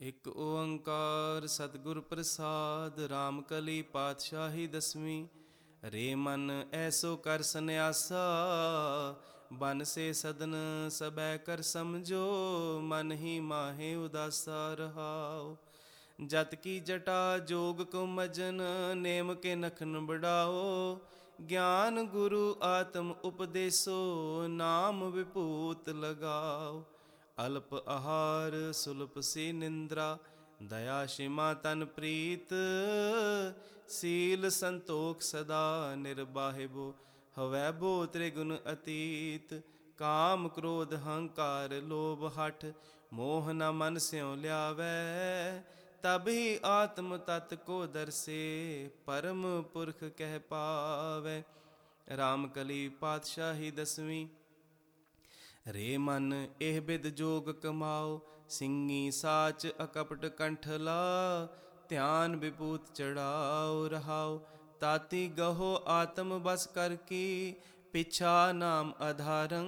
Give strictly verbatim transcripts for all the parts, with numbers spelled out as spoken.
ਇੱਕ ਓੰਕਾਰ ਸਤਿਗੁਰ ਪ੍ਰਸਾਦ। ਰਾਮ ਕਲੀ ਪਾਤਸ਼ਾਹੀ ਦਸਵੀਂ। ਰੇ ਮਨ ਐਸੋ ਕਰ ਸੰਨਿਆਸਾ, ਬਨ ਸੇ ਸਦਨ ਸਬੈ ਕਰ ਸਮਝੋ। ਮਨ ਹੀ ਮਾਹੇ ਉਦਾਸਾ ਰਹਾਓ। ਜਤ ਕੀ ਜਟਾ ਜੋਗ ਕੋ ਮਜਨ, ਨੇਮ ਕੇ ਨਖਨ ਬੜਾਓ। ਗਿਆਨ ਗੁਰੂ ਆਤਮ ਉਪਦੇਸੋ, ਨਾਮ ਵਿਭੂਤ ਲਗਾਓ। ਅਲਪ ਆਹਾਰ ਸੁਲਪ ਸੀ ਨਿੰਦਰਾ, ਦਇਆ ਸ਼ਿਮਾ ਤਨ ਪ੍ਰੀਤ। ਸੀਲ ਸੰਤੋਖ ਸਦਾ ਨਿਰਬਾਹਿਬੋ, ਹਵੈ ਬੋ ਤ੍ਰਿਗੁਣ ਅਤੀਤ। ਕਾਮ ਕ੍ਰੋਧ ਹੰਕਾਰ ਲੋਭ ਹਠ, ਮੋਹ ਨ ਮਨ ਸਿਉ ਲਿਆਵੈ। ਤਬ ਹੀ ਆਤਮ ਤਤ ਕੋ ਦਰਸੇ, ਪਰਮ ਪੁਰਖ ਕਹਿ ਪਾਵੈ। ਰਾਮ ਕਲੀ ਪਾਤਸ਼ਾਹੀ ਦਸਵੀਂ। ਰੇ ਮਨ ਇਹ ਬਿਦ ਜੋਗ ਕਮਾਓ, ਸਿੰਘੀ ਸਾਚ ਅਕਪਟ ਕੰਠਲਾ। ਧਿਆਨ ਵਿਭੂਤ ਚੜਾਓ ਰਹਾਓ, ਤਾਤੀ ਗਹੋ ਆਤਮ ਬਸ ਕਰ ਕੀ। ਪਿਛਾ ਨਾਮ ਆਧਾਰੰ,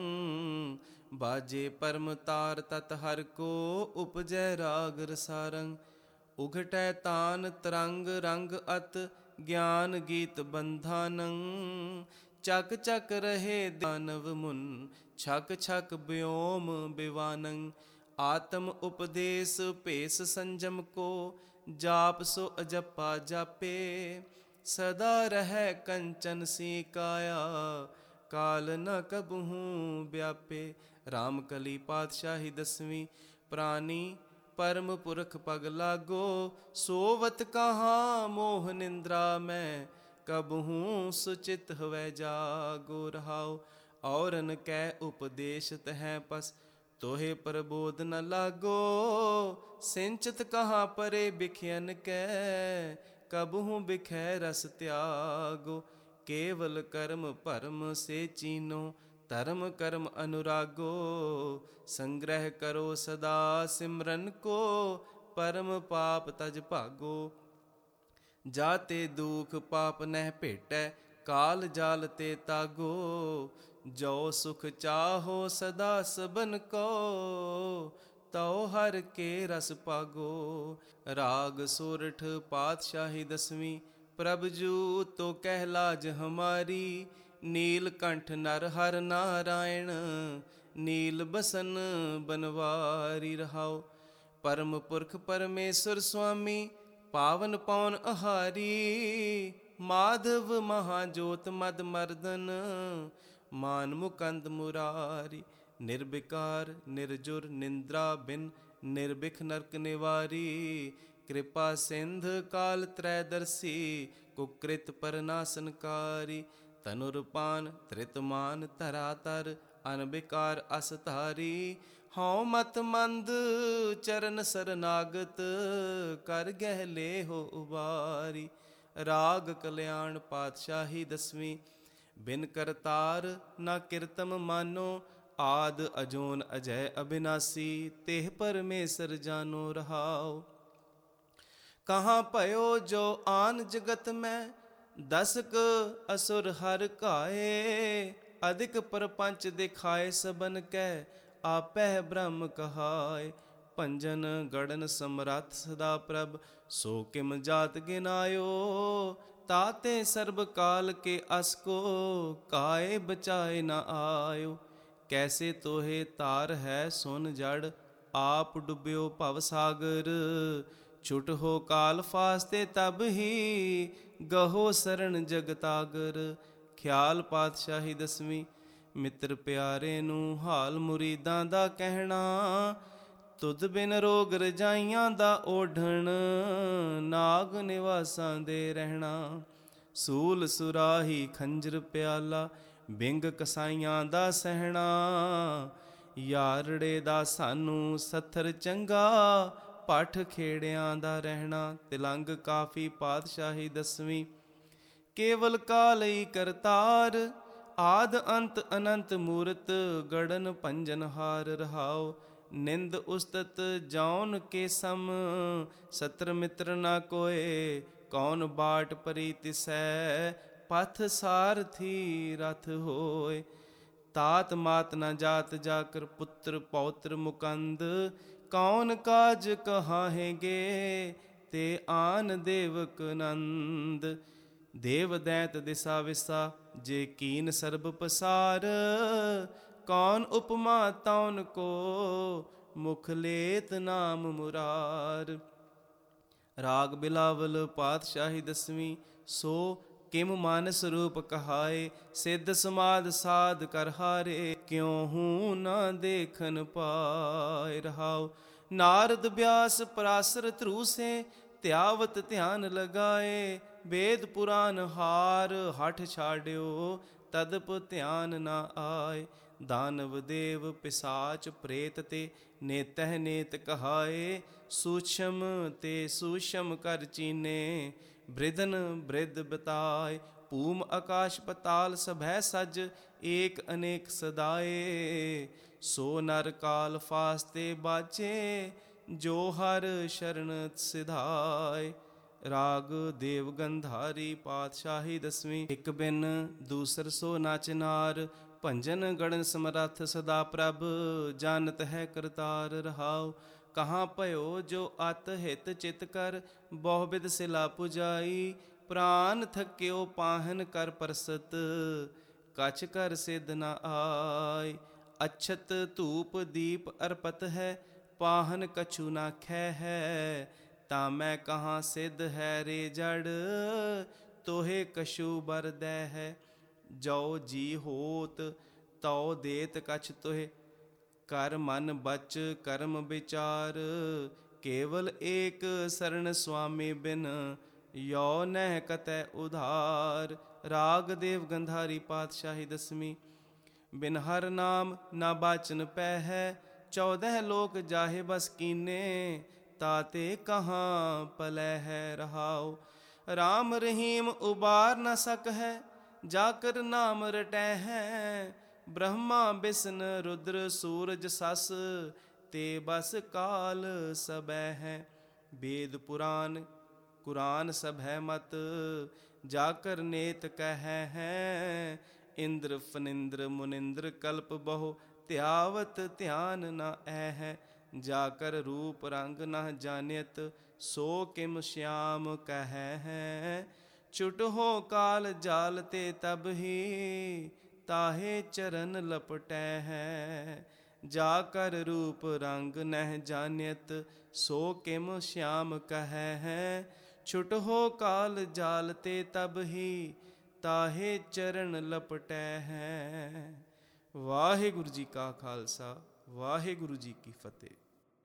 ਬਾਜੇ ਪਰਮ ਤਾਰ ਤਤ ਹਰ ਕੋ। ਉਪਜੈ ਰਾਗ ਰਸਾਰੰ, ਉਘਟੈ ਤਾਨ ਤਰੰਗ ਰੰਗ ਅਤ। ਗਿਆਨ ਗੀਤ ਬੰਧਾਨੰ, ਚੱਕ ਚੱਕ ਰਹੇ ਦਾਨਵ ਮੁਨ। ਛਕ ਛਕ ਬਿਓਮ ਬਿਵਾਨੰ, ਆਤਮ ਉਪਦੇਸ ਭੇਸ ਸੰਜਮ ਕੋ। ਜਾਪ ਸੋ ਅਜਪਾ ਜਾਪੇ, ਸਦਾ ਰਹੈ ਕੰਚਨ ਸੀ ਕਾਇਆ। ਕਾਲ ਨ ਕਬਹੂੰ ਵਿਆਪੇ। ਰਾਮ ਕਲੀ ਪਾਤਸ਼ਾਹੀ ਦਸਵੀਂ। ਪ੍ਰਾਨੀ ਪਰਮ ਪੁਰਖ ਪਗ ਲਾਗੋ, ਸੋਵਤ ਕਹਾਂ ਮੋਹ ਨਿੰਦਰਾ ਮੈਂ। ਕਬਹੂੰ ਸੁਚਿਤ ਹਵੈ ਜਾਗੋ ਰਹਾਓ। ਔਰਨ ਕੈ ਉਪਦੇਸ਼ ਤਹੈ ਪਸ, ਤੋਹੇ ਪ੍ਰਬੋਧ ਨ ਲਾਗੋ। ਸਿੰਚਤ ਕਹਾਂ ਪਰੇ ਬਿਖਯਨ ਕੈ, ਕਬਹੂੰ ਬਿਖੈ ਰਸ ਤਿਆਗੋ। ਕੇਵਲ ਕਰਮ ਭਰਮ ਸੇ ਚੀਨੋ, ਧਰਮ ਕਰਮ ਅਨੁਰਾਗੋ। ਸੰਗ੍ਰਹਿ ਕਰੋ ਸਦਾ ਸਿਮਰਨ ਕੋ, ਪਰਮ ਪਾਪ ਤਜ ਭਾਗੋ। ਜਾ ਤੇ ਦੁਖ ਪਾਪ ਨਹਿ ਭੇਟੈ, ਕਾਲ ਜਾਲ ਤੇ ਤਾਗੋ। ਜੋ ਸੁਖ ਚਾਹੋ ਸਦਾ ਸਬਨ ਕੋ, ਤਉ ਹਰਿ ਕੇ ਰਸ ਪਾਗੋ। ਰਾਗ ਸੋਰਠ ਪਾਤਸ਼ਾਹੀ ਦਸਵੀਂ। ਪ੍ਰਭ ਜੂ ਤੋ ਕਹਿ ਲਾਜ ਹਮਾਰੀ, ਨੀਲ ਕੰਠ ਨਰ ਹਰਿ ਨਾਰਾਇਣ। ਨੀਲ ਬਸਨ ਬਨਵਾਰੀ ਰਹਾਓ। ਪਰਮ ਪੁਰਖ ਪਰਮੇਸ਼ਰ ਸੁਆਮੀ, ਪਾਵਨ ਪੌਨ ਆਹਾਰੀ। ਮਾਧਵ ਮਹਾਜੋਤ ਮਦ ਮਰਦਨ, ਮਾਨ ਮੁਕੰਦ ਮੁਰਾਰੀ। ਨਿਰਬਿਕਾਰ ਨਿਰਜੁਰ ਨਿੰਦਰਾ ਬਿਨ, ਨਿਰਬਿਖ ਨਰਕ ਨਿਵਾਰੀ। ਕਿਰਪਾ ਸਿੰਧ ਕਾਲ ਤ੍ਰੈਦਰਸੀ, ਕੁਕ੍ਰਿਤ ਪਰਨਾਸਨਕਾਰੀ। ਧਨੁਰਪਾਨ ਧ੍ਰਿਤਮਾਨ ਧਰਾ ਧਰ, ਅਨਬਿਕਾਰ ਅਸ ਧਾਰੀ। ਹਉ ਮਤ ਮੰਦ ਚਰਨ ਸਰਨਾਗਤ, ਕਰ ਗਹਿ ਲੇਹੁ ਉਬਾਰੀ। ਰਾਗ ਕਲਿਆਣ ਪਾਤਸ਼ਾਹੀ ਦਸਵੀਂ। ਬਿਨ ਕਰਤਾਰ ਨਾ ਕਿਰਤਮ ਮਾਨੋ, ਆਦ ਅਜੋਨ ਅਜੈ ਅਬਿਨਾਸੀ। ਤਿਹ ਪਰਮੇਸ਼ਰ ਜਾਨੋ ਰਹਾਓ। ਕਹਾਂ ਭਇਓ ਜੋ ਆਨ ਜਗਤ ਮੈਂ, ਦਸਕ ਅਸੁਰ ਹਰਿ ਕਾਏ। ਅਧਿਕ ਪਰਪੰਚ ਦਿਖਾਏ ਸਬਨ ਕੈ, ਆਪੈ ਬ੍ਰਹਮ ਕਹਾਏ। ਭੰਜਨ ਗੜਨ ਸਮਰੱਥ ਸਦਾ ਪ੍ਰਭ, ਸੋ ਕਿਮ ਜਾਤ ਗਿਨਾਇਓ। ਤਾਤੇ ਸਰਬ ਕਾਲ ਕੇ ਅਸ ਕੋ, ਕਾਏ ਬਚਾਏ ਨ ਆਇਓ। ਕੈਸੇ ਤੋਹੇ ਤਾਰ ਹੈ ਸੁਨ ਜੜ, ਆਪ ਡੁੱਬਿਓ ਭਵ ਸਾਗਰ। ਛੁਟ ਹੋ ਕਾਲ ਫਾਸਤੇ ਤਬ ਹੀ, ਗਹੋ ਸਰਣ ਜਗਤਾਗਰ। ਖਿਆਲ ਪਾਤਸ਼ਾਹੀ ਦਸਵੀਂ। ਮਿੱਤਰ ਪਿਆਰੇ ਨੂੰ ਹਾਲ ਮੁਰੀਦਾਂ ਦਾ ਕਹਿਣਾ, ਤੁਧ ਬਿਨ ਰੋਗ ਰਜਾਈਆਂ ਦਾ ਓਢਣ। ਨਾਗ ਨਿਵਾਸਾਂ ਦੇ ਰਹਿਣਾ, ਸੂਲ ਸੁਰਾਹੀ ਖੰਜਰ ਪਿਆਲਾ। ਬਿੰਗ ਕਸਾਈਆਂ ਦਾ ਸਹਿਣਾ, ਯਾਰੜੇ ਦਾ ਸਾਨੂੰ ਸੱਥਰ ਚੰਗਾ। ਭੱਠ ਖੇੜਿਆਂ ਦਾ ਰਹਿਣਾ। ਤਿਲੰਗ ਕਾਫੀ ਪਾਤਸ਼ਾਹੀ ਦਸਵੀਂ। ਕੇਵਲ ਕਾਲਈ ਕਰਤਾਰ, ਆਦ ਅੰਤ ਅਨੰਤ ਮੂਰਤ। ਗੜਨ ਭੰਜਨ ਹਾਰ ਰਹਾਓ। ਨਿੰਦ ਉਸਤਤ ਜੌਨ ਕੇ ਸਮ, ਸਤਰ ਮਿੱਤਰ ਨਾ ਕੋਏ। ਕੌਣ ਬਾਟ ਪਰੀ ਤਿਸੈ, ਪਥ ਸਾਰਥੀ ਰਥ ਹੋਏ। ਤਾਤ ਮਾਤ ਨ ਜਾਤ ਜਾਕਰ, ਪੁੱਤਰ ਪੌਤਰ ਮੁਕੰਦ। ਕੌਣ ਕਾਜ ਕਹਾਹੇਗੇ ਤੇ ਆਨ ਦੇਵਕ ਨੰਦ। ਦੇਵ ਦੈਂਤ ਦਿਸਾ ਵਿਸਾ ਜੇ ਕੀਨ ਸਰਬ ਪਸਾਰ। ਕੌਣ ਉਪਮਾ ਤੌਨ ਕੋ ਮੁਖ ਲੇਤ ਨਾਮ ਮੁਰਾਰ। ਰਾਗ ਬਿਲਾਵਲ ਪਾਤਸ਼ਾਹੀ ਦਸਵੀਂ। ਸੋ ਕਿਮ ਮਾਨਸ ਰੂਪ ਕਹਾਏ ਸਿੱਧ ਸਮਾਦ ਸਾਧ ਕਰ ਹਾਰੇ। ਕਿਉ ਹੂੰ ਨਾ ਦੇਖਨ ਪਾਏ ਰਹਾਉ। ਨਾਰਦ ਬਿਆਸ ਪਰਾਸਰ ਧਰੂਸੇ ਧਿਆਵਤ ਧਿਆਨ ਲਗਾਏ। ਵੇਦ ਪੁਰਾਨ ਹਾਰ ਹਠ ਛਾੜਿਓ ਤਦਪ ਧਿਆਨ ਨਾ ਆਏ। ਦਾਨਵ ਦੇਵ ਪਿਸਾਚ ਪ੍ਰੇਤ ਤੇ ਨੇਤਹਿ ਨੇਤ ਕਹਾਏ। ਸੂਛਮ ਤੇ ਸੂਸ਼ਮ ਕਰ ਚੀਨੇ ਬ੍ਰਿਧਨ ਬ੍ਰਿਧ ਬਤਾਏ। ਭੂਮ ਆਕਾਸ਼ ਪਤਾਲ ਸਭੈ ਸਜ ਏਕ ਅਨੇਕ ਸਦਾਏ। ਸੋ ਨਰ ਕਾਲ ਫਾਸਤੇ ਬਾਜੇ ਜੋ ਹਰ ਸ਼ਰਨ ਸਿਧਾਏ। ਰਾਗ ਦੇਵ ਗੰਧਾਰੀ ਪਾਤਸ਼ਾਹੀ ਦਸਵੀਂ। ਇੱਕ ਬਿਨ ਦੂਸਰ ਸੋ ਨਾਚ ਨਾਰ ਭੰਜਨ ਗੜਨ ਸਮਰੱਥ ਸਦਾ ਪ੍ਰਭ ਜਾਨਤ ਹੈ ਕਰਤਾਰ ਰਹਾਉ। ਕਹਾਂ ਭਇਓ ਜੋ ਅਤ ਹਿਤ ਚਿਤ ਕਰ ਬਹੁ ਬਿਦ ਸਿਲਾ ਪੁਜਾਈ। ਪ੍ਰਾਨ ਥਕਿਓ ਪਾਹਨ ਕਰ ਪਰਸਤ ਕਛ ਕਰ ਸਿਧ ਨ ਆਈ। ਅਛਤ ਧੂਪ ਦੀਪ ਅਰਪਤ ਹੈ ਪਾਹਨ ਕਛੂ ਨਾ ਖੈ ਹੈ। ਤਾਂ ਮੈਂ ਕਹਾਂ ਸਿਧ ਹੈ ਰੇ ਜੜ ਤੋਹੇ ਕਛੂ ਬਰਦੈ ਹੈ। ਜੋ ਜੀ ਹੋਤ ਤਉ ਦੇਤ ਕਛ ਤੋਹਿ ਕਰ ਮਨ ਬਚ ਕਰਮ ਵਿਚਾਰ। ਕੇਵਲ ਏਕ ਸਰਣ ਸੁਆਮੀ ਬਿਨ ਯੋ ਨਹਿ ਕਤੈ ਉਧਾਰ। ਰਾਗ ਦੇਵ ਗੰਧਾਰੀ ਪਾਤਸ਼ਾਹੀ ਦਸਵੀਂ। ਬਿਨ ਹਰ ਨਾਮ ਨਾ ਬਾਚਨ ਪੈ ਹੈ ਚੌਦਹ ਲੋਕ ਜਾਹੇ ਬਸ ਕੀਨੇ। ਤਾਤੇ ਕਹਾਂ ਪਲੈ ਹੈ ਰਹਾਉ। ਰਾਮ ਰਹੀਮ ਉਬਾਰ ਨ ਸਕ ਹੈ ਜਾ ਕਰ ਨਾਮ ਰਟੈ ਹੈ। ਬ੍ਰਹਮਾ ਬਿਸਨ ਰੁਦਰ ਸੂਰਜ ਸਸ ਤੇ ਬਸ ਕਾਲ ਸਬੈ ਹੈ। ਵੇਦ ਪੁਰਾਨ ਕੁਰਾਨ ਸਭੈ ਮਤ ਜਾ ਕਰ ਨੇਤ ਕਹਿ ਹੈ। ਇੰਦਰ ਫਨਿੰਦਰ ਮੁਨਿੰਦਰ ਕਲਪ ਬਹੁ ਧਿਆਵਤ ਧਿਆਨ ਨ ਐ ਹੈ। ਜਾ ਕਰ ਰੂਪ ਰੰਗ ਨ ਜਾਣਿਤ ਸੋ ਕਿਮ ਸ਼ਿਆਮ ਕਹਿ ਹੈ। ਛੁਟ ਹੋ ਕਾਲ ਜਾਲ ਤੇ ਤਬ ਹੀ ਤਾਹੇ ਚਰਨ ਲਪਟੈ ਹੈ। ਜਾ ਕਰ ਰੂਪ ਰੰਗ ਨਹਿ ਜਾਣਿਤ ਸੋ ਕਿਮ ਸ਼ਿਆਮ ਕਹਿ ਹੈ। ਛੁਟ ਹੋ ਕਾਲ ਜਾਲ ਤੇ ਤਬ ਹੀ ਤਾਹੇ ਚਰਨ ਲਪਟੈ ਹੈ। ਵਾਹਿਗੁਰੂ ਜੀ ਕਾ ਖਾਲਸਾ ਵਾਹਿਗੁਰੂ ਜੀ ਕੀ ਫਤਿਹ।